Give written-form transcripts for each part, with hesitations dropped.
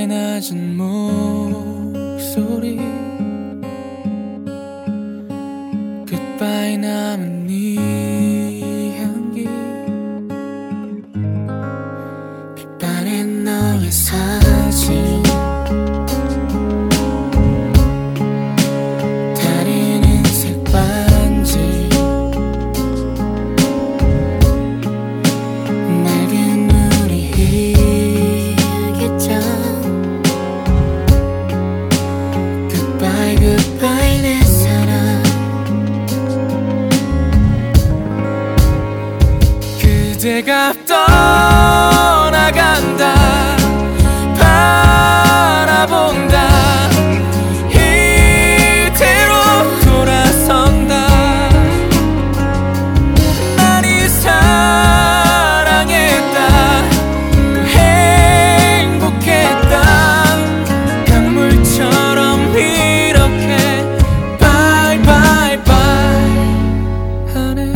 Goodbye 낮은 목소리 Goodbye 남은 네 향기 빛바랜 너의 사진 다른 흰색 반지 낡은 우리 일기장 Goodbye goodbye 내 사랑 그대가 떠나간다 바라본다 이대로 돌아선다 많이 사랑했다 또 행복했다 강물처럼 이렇게 Bye bye bye 하네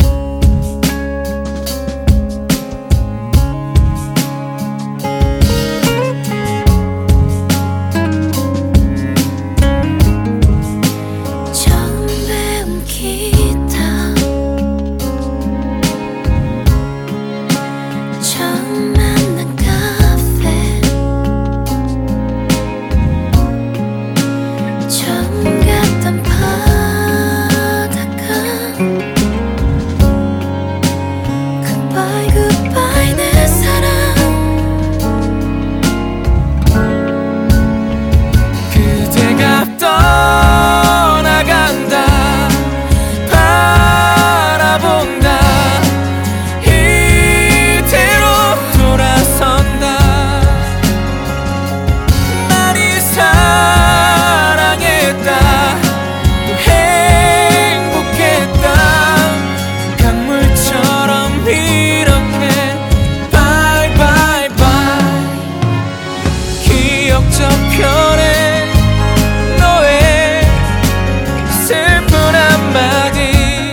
저편에 너의 슬픈 한마디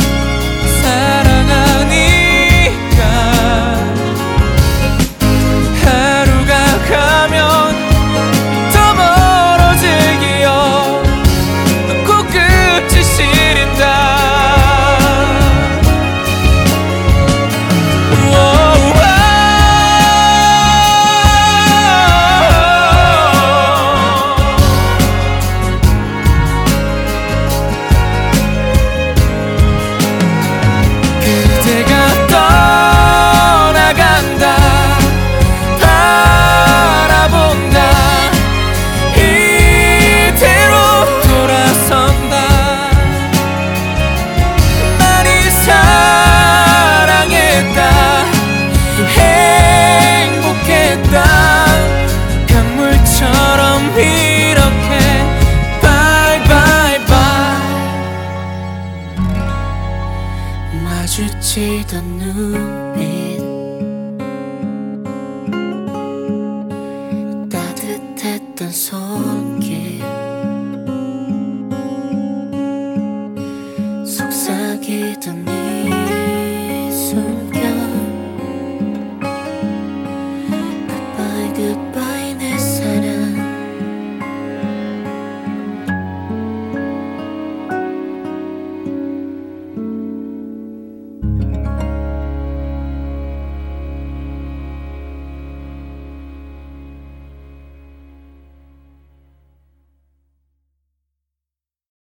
사랑하니까 하루가 가면 더 멀어질 기억 너 코끝이 시린다 마주치던 눈빛 따뜻했던 손